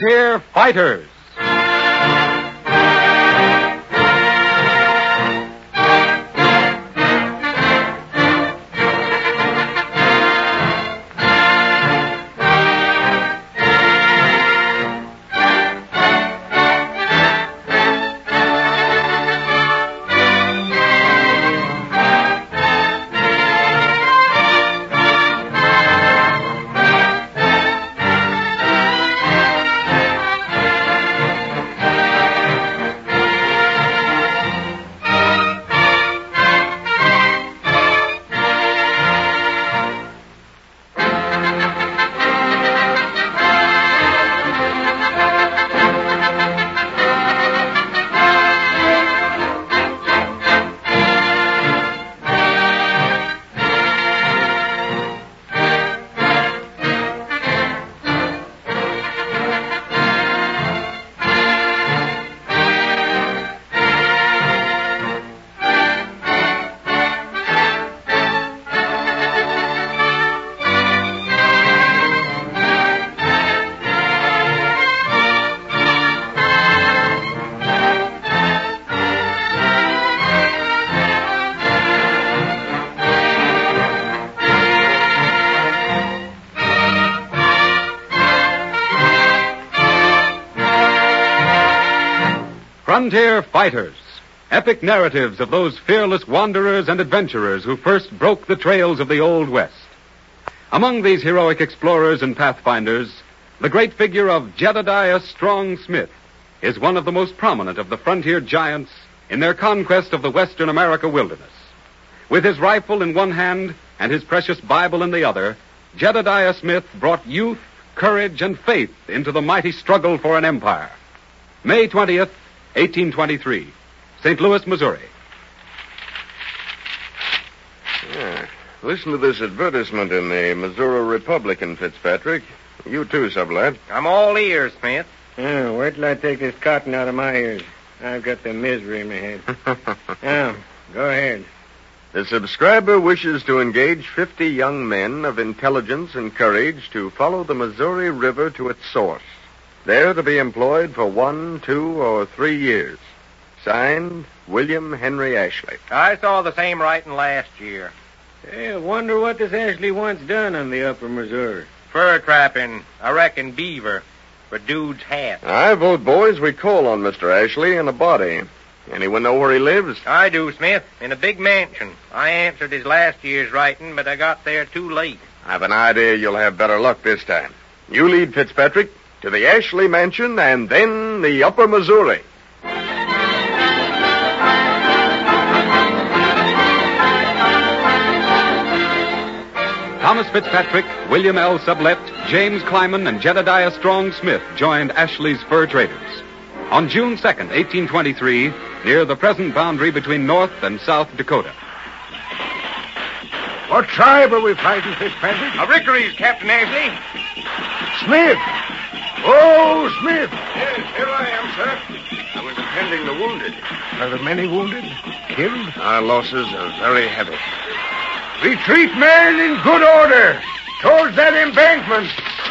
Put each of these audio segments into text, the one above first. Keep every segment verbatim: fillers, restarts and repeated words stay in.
Frontier Fighters. Frontier Fighters, epic narratives of those fearless wanderers and adventurers who first broke the trails of the Old West. Among these heroic explorers and pathfinders, the great figure of Jedediah Strong Smith is one of the most prominent of the frontier giants in their conquest of the Western America wilderness. With his rifle in one hand and his precious Bible in the other, Jedediah Smith brought youth, courage, and faith into the mighty struggle for an empire. May twentieth, eighteen twenty-three, Saint Louis, Missouri. Yeah. Listen to this advertisement in the Missouri Republican, Fitzpatrick. You too, sublad. I'm all ears, Smith. Yeah, wait till I take this cotton out of my ears. I've got the misery in my head. Now, go ahead. The subscriber wishes to engage fifty young men of intelligence and courage to follow the Missouri River to its source. There to be employed for one, two, or three years. Signed, William Henry Ashley. I saw the same writing last year. Hey, I wonder what this Ashley wants done on the upper Missouri. Fur trapping, I reckon beaver, for dude's hat. I vote, boys, we call on Mister Ashley in a body. Anyone know where he lives? I do, Smith, in a big mansion. I answered his last year's writing, but I got there too late. I've an idea you'll have better luck this time. You lead, Fitzpatrick, to the Ashley Mansion, and then the Upper Missouri. Thomas Fitzpatrick, William L. Sublette, James Kleiman, and Jedediah Strong Smith joined Ashley's fur traders. On June second, eighteen twenty-three, near the present boundary between North and South Dakota. What tribe are we fighting, Fitzpatrick? A Rickery's, Captain Ashley. Smith! Oh, Smith! Yes, here I am, sir. I was attending the wounded. Are there many wounded? Killed? Our losses are very heavy. Retreat, men, in good order. Towards that embankment.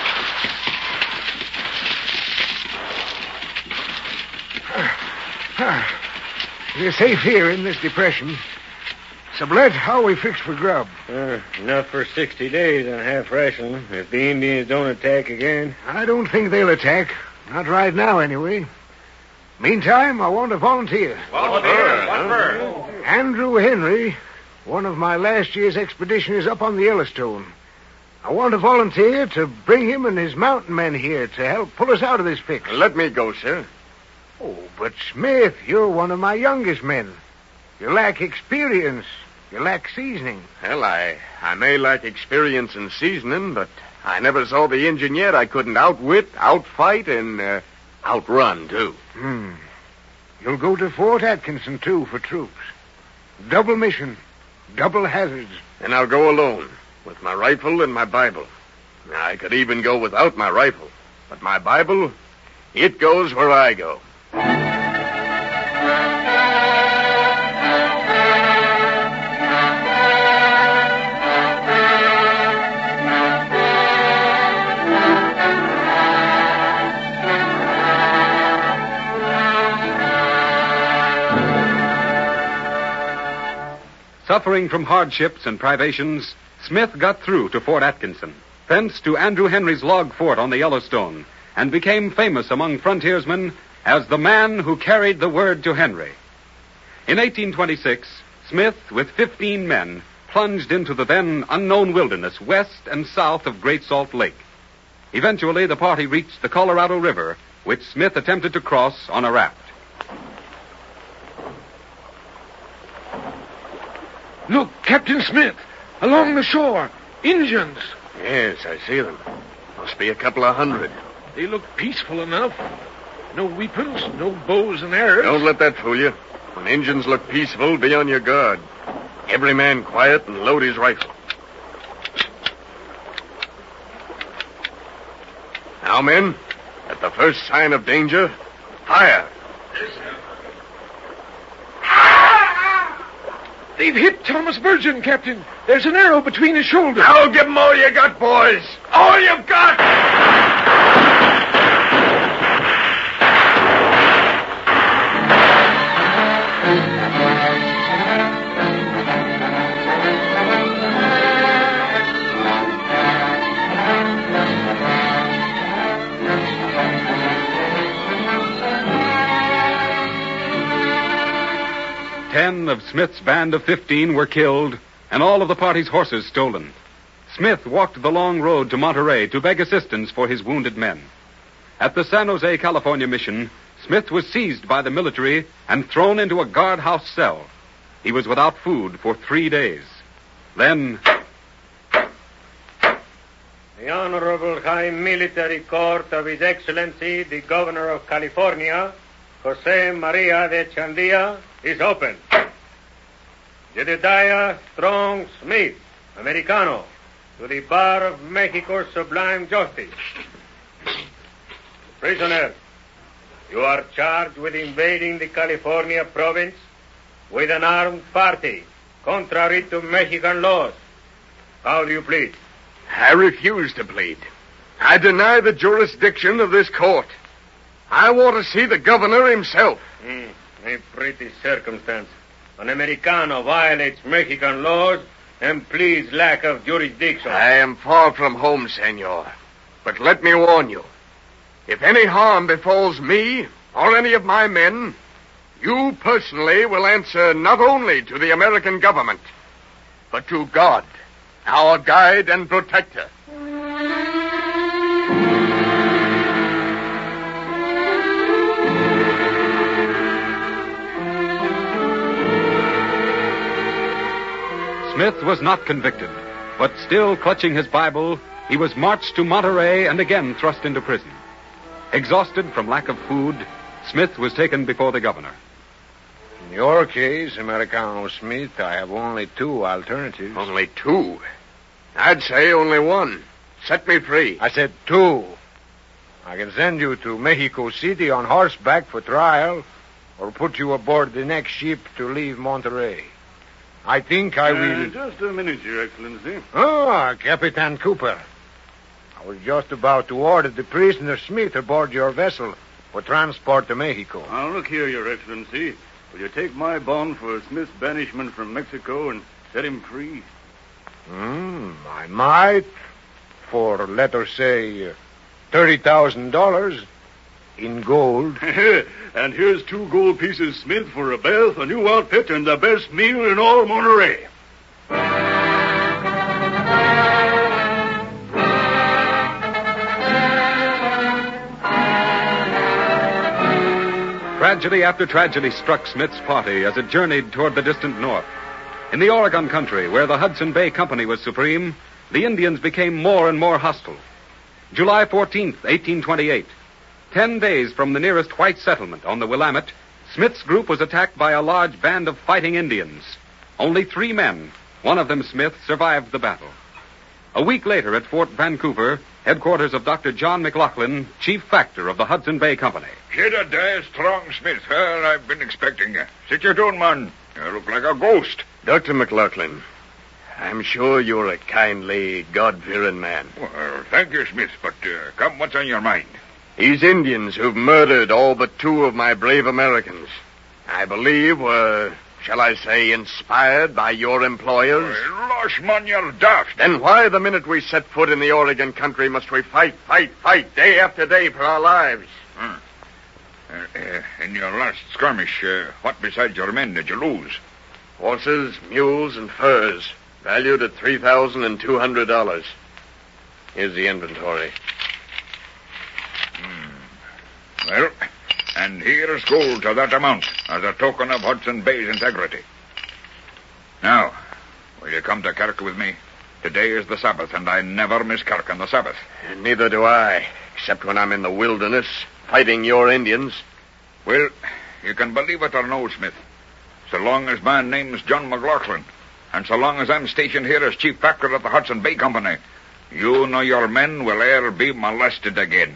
We're safe here in this depression. Sublette, how are we fixed for grub? Uh, enough for sixty days on half ration, if the Indians don't attack again. I don't think they'll attack. Not right now, anyway. Meantime, I want to volunteer. Volunteer? What for? Andrew Henry, one of my last year's expeditioners up on the Yellowstone. I want to volunteer to bring him and his mountain men here to help pull us out of this fix. Let me go, sir. Oh, but Smith, you're one of my youngest men. You lack experience. You lack seasoning. Well, I, I may lack experience in seasoning, but I never saw the Indian yet I couldn't outwit, outfight, and uh, outrun, too. Hmm. You'll go to Fort Atkinson, too, for troops. Double mission. Double hazards. And I'll go alone, with my rifle and my Bible. I could even go without my rifle. But my Bible, it goes where I go. Suffering from hardships and privations, Smith got through to Fort Atkinson, thence to Andrew Henry's log fort on the Yellowstone, and became famous among frontiersmen as the man who carried the word to Henry. In eighteen twenty-six, Smith, with fifteen men, plunged into the then unknown wilderness west and south of Great Salt Lake. Eventually, the party reached the Colorado River, which Smith attempted to cross on a raft. Look, Captain Smith, along the shore. Indians. Yes, I see them. Must be a couple of hundred. They look peaceful enough. No weapons, no bows and arrows. Don't let that fool you. When Indians look peaceful, be on your guard. Every man quiet and load his rifle. Now, men, at the first sign of danger, fire. They've hit Thomas Virgin, Captain. There's an arrow between his shoulders. Now give them all you got, boys. All you've got! Ten of Smith's band of fifteen were killed, and all of the party's horses stolen. Smith walked the long road to Monterey to beg assistance for his wounded men. At the San Jose, California mission, Smith was seized by the military and thrown into a guardhouse cell. He was without food for three days. Then... The Honorable High Military Court of His Excellency, the Governor of California, Jose Maria de Chandia, is open. Jedediah Strong Smith, Americano, to the bar of Mexico's sublime justice. Prisoner, you are charged with invading the California province with an armed party, contrary to Mexican laws. How do you plead? I refuse to plead. I deny the jurisdiction of this court. I want to see the governor himself. Mm, a pretty circumstance. An Americano violates Mexican laws and pleads lack of jurisdiction. I am far from home, senor. But let me warn you. If any harm befalls me or any of my men, you personally will answer not only to the American government, but to God, our guide and protector. Smith was not convicted, but still clutching his Bible, he was marched to Monterey and again thrust into prison. Exhausted from lack of food, Smith was taken before the governor. In your case, Americano Smith, I have only two alternatives. Only two? I'd say only one. Set me free. I said two. I can send you to Mexico City on horseback for trial, or put you aboard the next ship to leave Monterey. I think I will... Uh, just a minute, Your Excellency. Ah, Capitan Cooper. I was just about to order the prisoner Smith aboard your vessel for transport to Mexico. Now, look here, Your Excellency. Will you take my bond for Smith's banishment from Mexico and set him free? Hmm, I might. For, let us say, uh, thirty thousand dollars in gold. And here's two gold pieces, Smith, for a bath, a new outfit, and the best meal in all Monterey. Tragedy after tragedy struck Smith's party as it journeyed toward the distant north. In the Oregon country, where the Hudson Bay Company was supreme, the Indians became more and more hostile. July fourteenth, eighteen twenty-eight. Ten days from the nearest white settlement on the Willamette, Smith's group was attacked by a large band of fighting Indians. Only three men, one of them Smith, survived the battle. A week later at Fort Vancouver, headquarters of Doctor John McLaughlin, chief factor of the Hudson Bay Company. Jedediah Strong Smith. Well, I've been expecting you. Sit your down, man. You look like a ghost. Doctor McLaughlin, I'm sure you're a kindly, God-fearing man. Well, thank you, Smith, but uh, come, what's on your mind? These Indians who've murdered all but two of my brave Americans, I believe were shall I say, inspired by your employers? Losh, man, you're daft. Then why, the minute we set foot in the Oregon country, must we fight, fight, fight, day after day for our lives? Hmm. Uh, uh, in your last skirmish, uh, what besides your men did you lose? Horses, mules, and furs, valued at three thousand two hundred dollars. Here's the inventory. Hmm. Well, and here's gold to that amount as a token of Hudson Bay's integrity. Now, will you come to Kirk with me? Today is the Sabbath, and I never miss Kirk on the Sabbath. And neither do I, except when I'm in the wilderness, fighting your Indians. Well, you can believe it or no, Smith. So long as my name's John McLaughlin, and so long as I'm stationed here as chief factor at the Hudson Bay Company, you nor your men will e'er be molested again.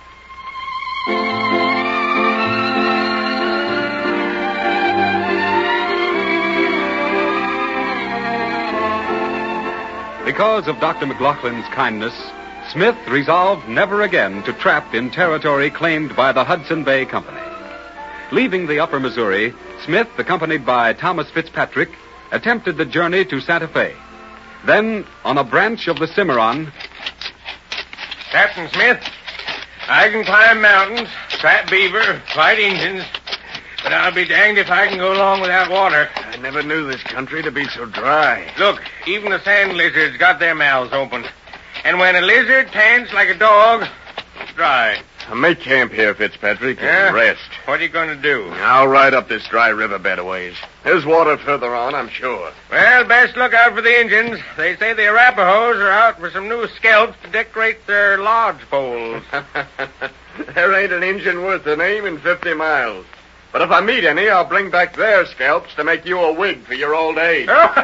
Because of Doctor McLaughlin's kindness, Smith resolved never again to trap in territory claimed by the Hudson Bay Company. Leaving the upper Missouri, Smith, accompanied by Thomas Fitzpatrick, attempted the journey to Santa Fe. Then, on a branch of the Cimarron... Captain Smith, I can climb mountains, trap beaver, fight Indians, but I'll be danged if I can go long without water. I never knew this country to be so dry. Look, even the sand lizards got their mouths open. And when a lizard pants like a dog, it's dry. I'll make camp here, Fitzpatrick, and Yeah? rest. What are you going to do? I'll ride up this dry riverbed a ways. There's water further on, I'm sure. Well, best look out for the Indians. They say the Arapahoes are out for some new scalps to decorate their lodge poles. There ain't an Injun worth the name in fifty miles. But if I meet any, I'll bring back their scalps to make you a wig for your old age.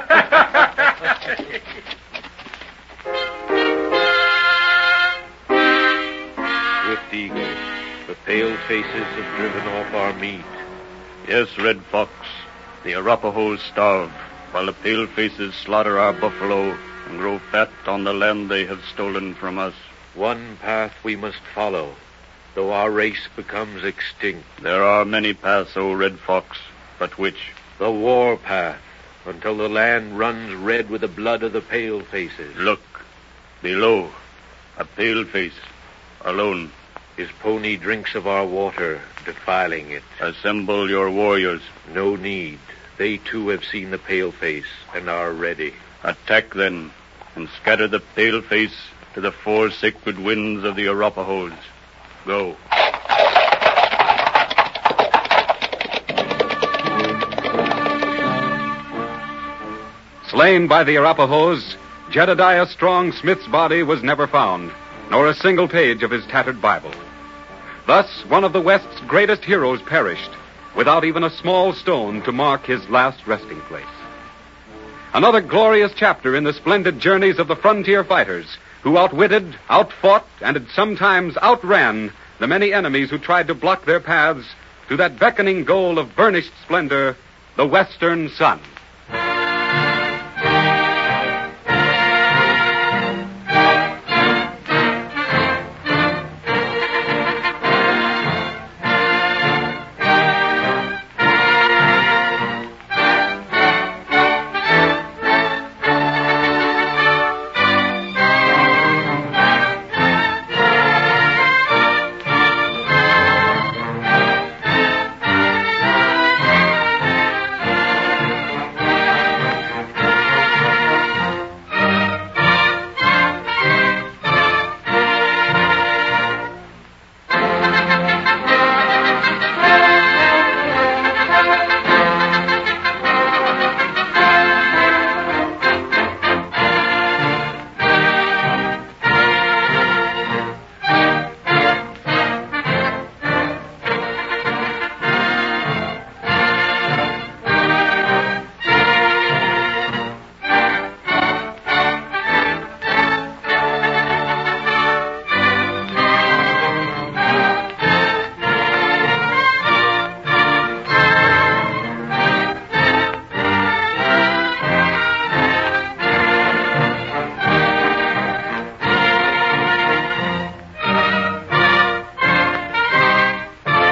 Swift Eagle, the pale faces have driven off our meat. Yes, Red Fox, the Arapahoes starve, while the pale faces slaughter our buffalo and grow fat on the land they have stolen from us. One path we must follow, though our race becomes extinct. There are many paths, O Red Fox, but which? The war path, until the land runs red with the blood of the pale faces. Look, below, a pale face, alone. His pony drinks of our water, defiling it. Assemble your warriors. No need. They too have seen the pale face and are ready. Attack then, and scatter the pale face to the four sacred winds of the Arapahoes. Go. Slain by the Arapahoes, Jedediah Strong Smith's body was never found, nor a single page of his tattered Bible. Thus, one of the West's greatest heroes perished, without even a small stone to mark his last resting place. Another glorious chapter in the splendid journeys of the frontier fighters, who outwitted, outfought, and sometimes outran the many enemies who tried to block their paths to that beckoning goal of burnished splendor, the Western sun.